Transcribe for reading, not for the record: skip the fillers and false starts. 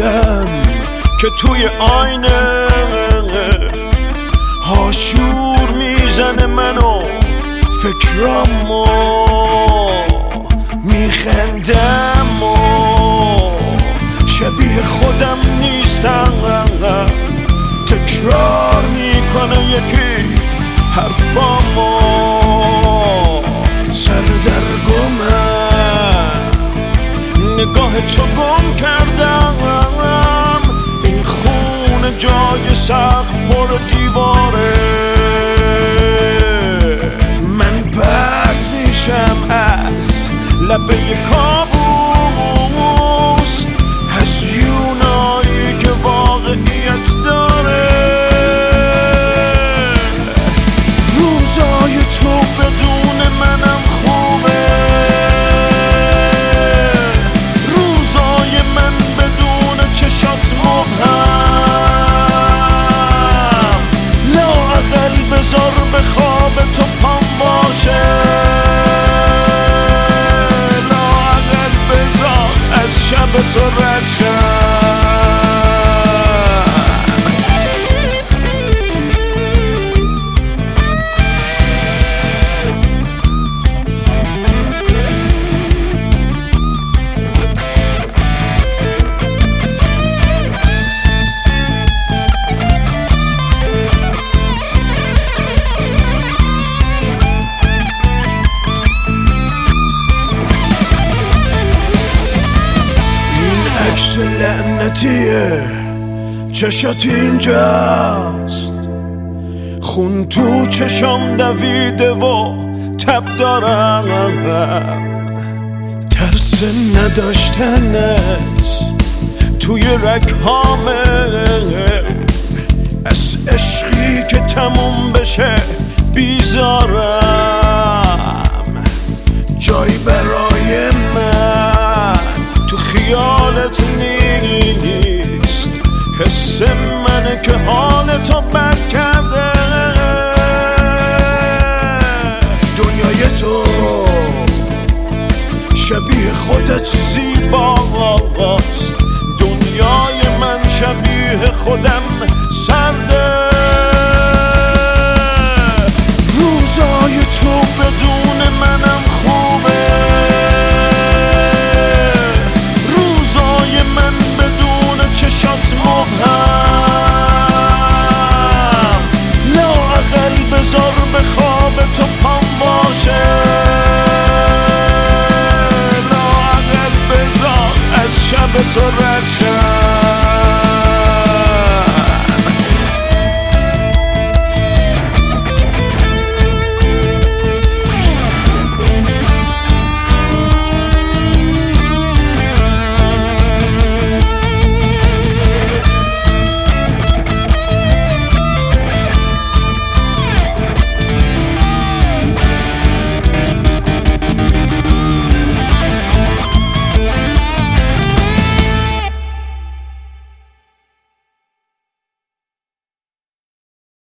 دیدم که توی آینه هاشور میزنه منو فکرامو میخندم و شبیه خودم نیستم تکرار میکنه یکی حرفامو سردرگمم نگاه تو گم کردم این خونه جای سقف پر دیواره من پرت میشم از لبه کابوس هزیونایی که واقعیت داره روزای تو بدون منم خوبه روزای من بدون چشات مبهم لااقل بذار به خواب تو پام باشه لااقل بذار از شب تو رد شم عکس لعنتیه چشات اینجاست خون تو چشام دویده و تب دارم ترس نداشتنت توی رگهامه از عشقی که تموم بشه بیزارم جایی برای من تو خیالت نیست حس منه که حالتو بد کرده دنیای تو شبیه خودت زیباست دنیای من شبیه خودم سرده روزای تو بدون منم خوبه چشات مبهم لااقل بذار به خواب تو پام باشه لااقل بذار از شب تو